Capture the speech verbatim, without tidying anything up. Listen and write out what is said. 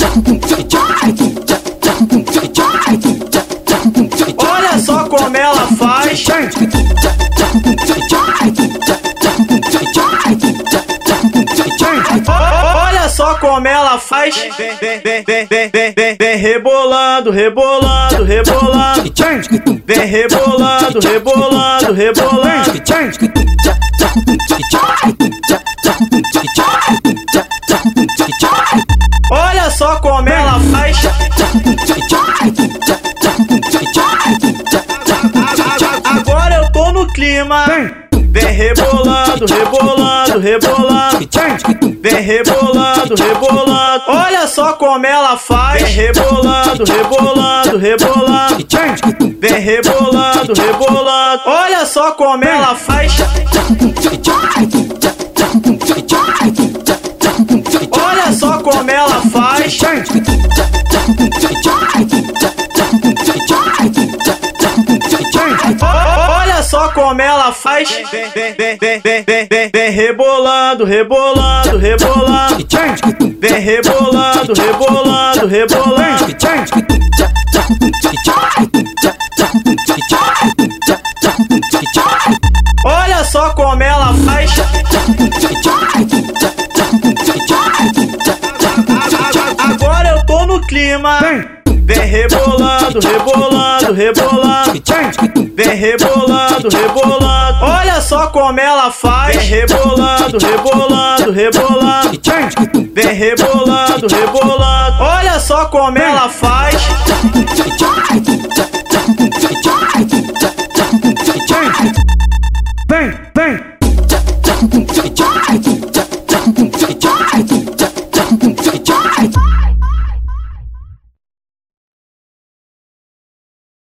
Olha só como ela faz. Olha só como ela faz. Vem, vem, vem, vem, vem, vem, vem, vem rebolando, rebolando, rebolando. Vem rebolando, rebolando, rebolando. Olha só como ela faz. Agora eu tô no clima. Vem rebolando, rebolando, rebolando. Vem rebolando, rebolando. Olha só como ela faz. Vem rebolando, rebolando, rebolando. Vem rebolando, rebolando. Olha só como ela faz. Olha só como ela faz. Olha só como ela faz. Vem, vem, vem, vem, vem, vem, vem, vem rebolando, rebolando, rebolando. Vem rebolando, rebolando, rebolando. Olha só como ela faz. Agora eu tô no clima. Vem rebolando, rebolando, rebolando. Vem rebolando, rebolando. Olha só como ela faz. Vem rebolando, rebolando, rebolando. Vem rebolando, rebolando. Olha só como ela faz.